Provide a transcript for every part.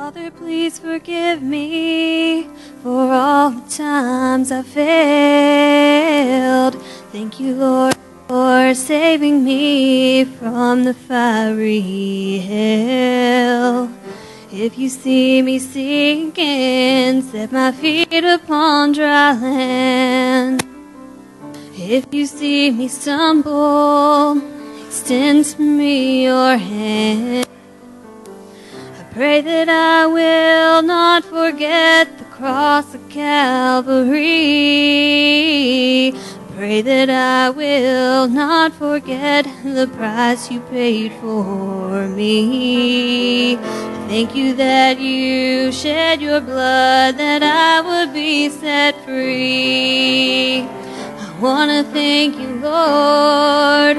Father, please forgive me for all the times I failed. Thank you, Lord, for saving me from the fiery hell. If you see me sinking, set my feet upon dry land. If you see me stumble, extend to me your hand. I pray that I will not forget the cross of Calvary. Pray that I will not forget the price you paid for me. Thank you that you shed your blood that I would be set free. I want to thank you, Lord,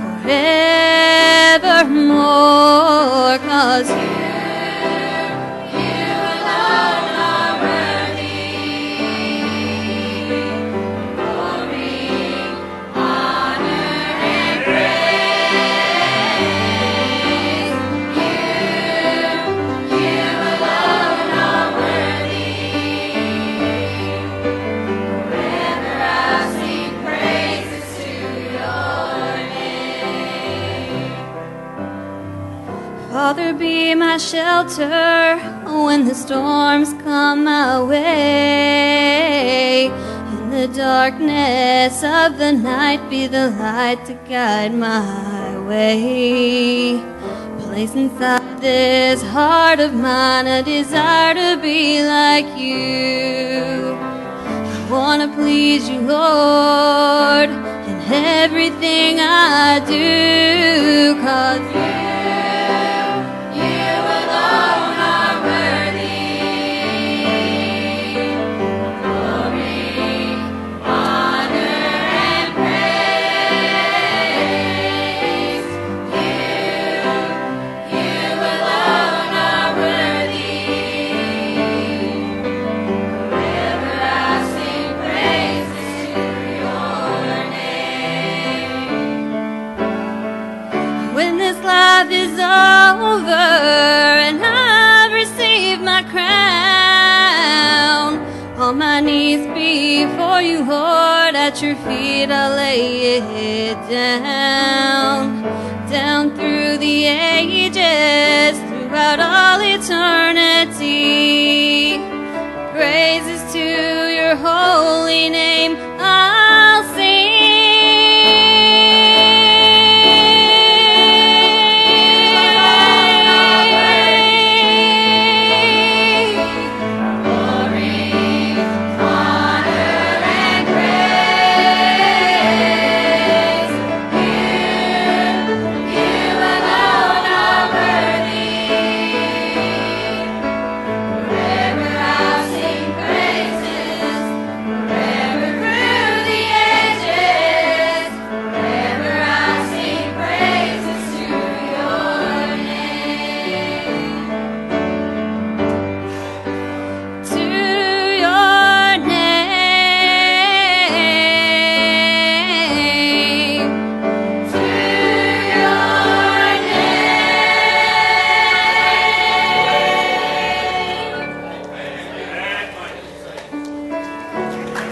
forevermore, 'cause you alone are worthy. Glory, honor, and praise. You alone are worthy. Forever I sing praises to your name. Father, be my shelter when the storms come my way. In the darkness of the night, be the light to guide my way. Place inside this heart of mine a desire to be like you. I want to please you, Lord, in everything I do, 'cause you alone are worthy. Glory, honor, and praise. You alone are worthy. Forever I sing praises to your name. When this life is over and I've received my crown, on my knees before you, Lord, at your feet I'll lay it down. Down through the ages, throughout all eternity, praises to your holy